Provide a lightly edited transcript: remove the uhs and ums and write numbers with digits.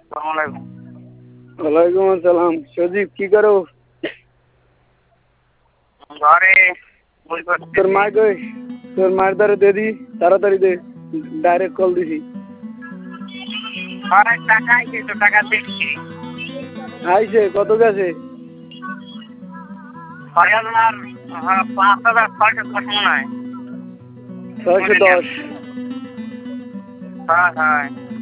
আসসালামু ওয়ালাইকুম আসসালাম। সজীব কি করো? ঘরে বই পড়তেছি। তোর মা কই? তোর মার দ্বারা দে দি, তাড়াতাড়ি দে, ডাইরেক্ট কল দিছি। ঘরে টাকা আইছে তো, টাকা দিচ্ছি। আইছে কত গেছে? ৬,০০০, ৫,৬১০ মনে হয়। 610। হ্যাঁ।